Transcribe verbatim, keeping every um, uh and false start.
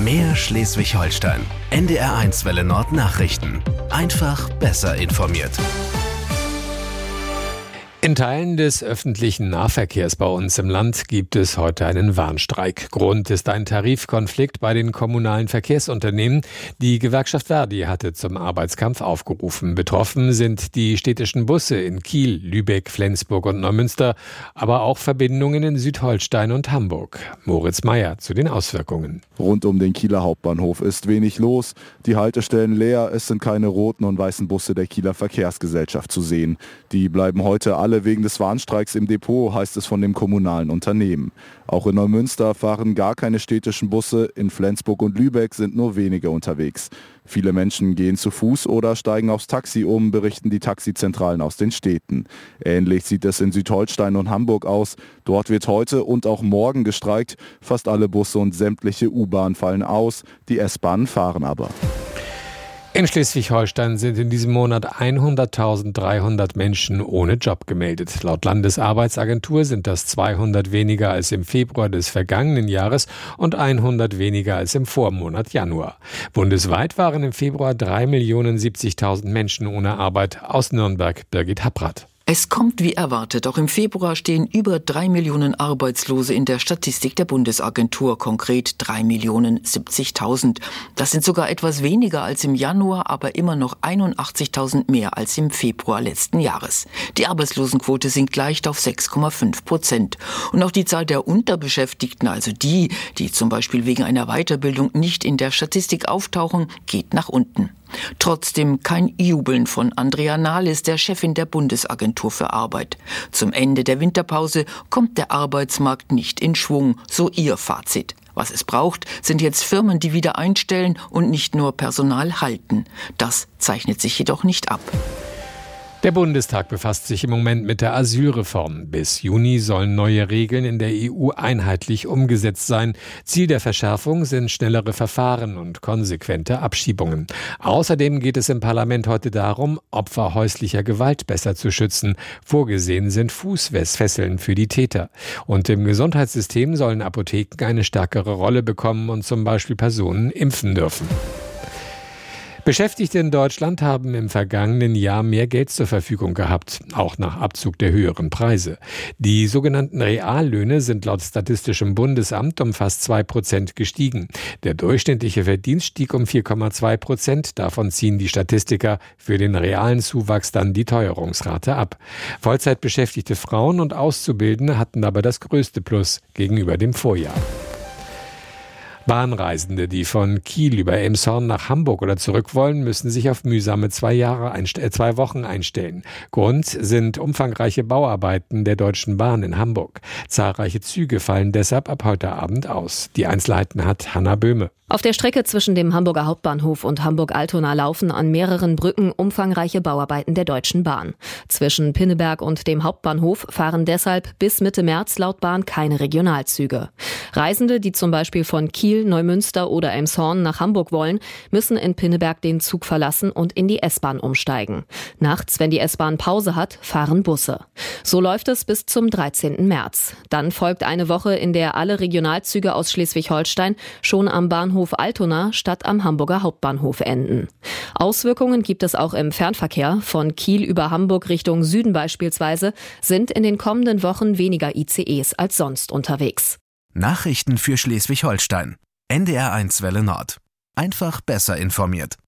Mehr Schleswig-Holstein. N D R eins Welle Nord Nachrichten. Einfach besser informiert. In Teilen des öffentlichen Nahverkehrs bei uns im Land gibt es heute einen Warnstreik. Grund ist ein Tarifkonflikt bei den kommunalen Verkehrsunternehmen. Die Gewerkschaft Verdi hatte zum Arbeitskampf aufgerufen. Betroffen sind die städtischen Busse in Kiel, Lübeck, Flensburg und Neumünster, aber auch Verbindungen in Südholstein und Hamburg. Moritz Meyer zu den Auswirkungen. Rund um den Kieler Hauptbahnhof ist wenig los. Die Haltestellen leer, es sind keine roten und weißen Busse der Kieler Verkehrsgesellschaft zu sehen. Die bleiben heute alle wegen des Warnstreiks im Depot, heißt es von dem kommunalen Unternehmen. Auch in Neumünster fahren gar keine städtischen Busse, in Flensburg und Lübeck sind nur wenige unterwegs. Viele Menschen gehen zu Fuß oder steigen aufs Taxi um, berichten die Taxizentralen aus den Städten. Ähnlich sieht es in Südholstein und Hamburg aus. Dort wird heute und auch morgen gestreikt. Fast alle Busse und sämtliche U-Bahnen fallen aus, die S-Bahnen fahren aber. In Schleswig-Holstein sind in diesem Monat hunderttausenddreihundert Menschen ohne Job gemeldet. Laut Landesarbeitsagentur sind das zweihundert weniger als im Februar des vergangenen Jahres und hundert weniger als im Vormonat Januar. Bundesweit waren im Februar drei Millionen siebzigtausend Menschen ohne Arbeit. Aus Nürnberg Birgit Happrath. Es kommt wie erwartet. Auch im Februar stehen über drei Millionen Arbeitslose in der Statistik der Bundesagentur, konkret drei Millionen siebzigtausend. Das sind sogar etwas weniger als im Januar, aber immer noch einundachtzigtausend mehr als im Februar letzten Jahres. Die Arbeitslosenquote sinkt leicht auf sechs Komma fünf Prozent. Und auch die Zahl der Unterbeschäftigten, also die, die zum Beispiel wegen einer Weiterbildung nicht in der Statistik auftauchen, geht nach unten. Trotzdem kein Jubeln von Andrea Nahles, der Chefin der Bundesagentur für Arbeit. Zum Ende der Winterpause kommt der Arbeitsmarkt nicht in Schwung, so ihr Fazit. Was es braucht, sind jetzt Firmen, die wieder einstellen und nicht nur Personal halten. Das zeichnet sich jedoch nicht ab. Der Bundestag befasst sich im Moment mit der Asylreform. Bis Juni sollen neue Regeln in der E U einheitlich umgesetzt sein. Ziel der Verschärfung sind schnellere Verfahren und konsequente Abschiebungen. Außerdem geht es im Parlament heute darum, Opfer häuslicher Gewalt besser zu schützen. Vorgesehen sind Fußfesseln für die Täter. Und im Gesundheitssystem sollen Apotheken eine stärkere Rolle bekommen und zum Beispiel Personen impfen dürfen. Beschäftigte in Deutschland haben im vergangenen Jahr mehr Geld zur Verfügung gehabt, auch nach Abzug der höheren Preise. Die sogenannten Reallöhne sind laut Statistischem Bundesamt um fast zwei Prozent gestiegen. Der durchschnittliche Verdienst stieg um vier Komma zwei Prozent. Davon ziehen die Statistiker für den realen Zuwachs dann die Teuerungsrate ab. Vollzeitbeschäftigte Frauen und Auszubildende hatten aber das größte Plus gegenüber dem Vorjahr. Bahnreisende, die von Kiel über Elmshorn nach Hamburg oder zurück wollen, müssen sich auf mühsame zwei Jahre einst- äh, zwei Wochen einstellen. Grund sind umfangreiche Bauarbeiten der Deutschen Bahn in Hamburg. Zahlreiche Züge fallen deshalb ab heute Abend aus. Die Einzelheiten hat Hanna Böhme. Auf der Strecke zwischen dem Hamburger Hauptbahnhof und Hamburg-Altona laufen an mehreren Brücken umfangreiche Bauarbeiten der Deutschen Bahn. Zwischen Pinneberg und dem Hauptbahnhof fahren deshalb bis Mitte März laut Bahn keine Regionalzüge. Reisende, die zum Beispiel von Kiel, Neumünster oder Elmshorn nach Hamburg wollen, müssen in Pinneberg den Zug verlassen und in die S-Bahn umsteigen. Nachts, wenn die S-Bahn Pause hat, fahren Busse. So läuft es bis zum dreizehnten März. Dann folgt eine Woche, in der alle Regionalzüge aus Schleswig-Holstein schon am Bahnhof Altona statt am Hamburger Hauptbahnhof enden. Auswirkungen gibt es auch im Fernverkehr. Von Kiel über Hamburg Richtung Süden beispielsweise sind in den kommenden Wochen weniger I C Es als sonst unterwegs. Nachrichten für Schleswig-Holstein. N D R eins Welle Nord. Einfach besser informiert.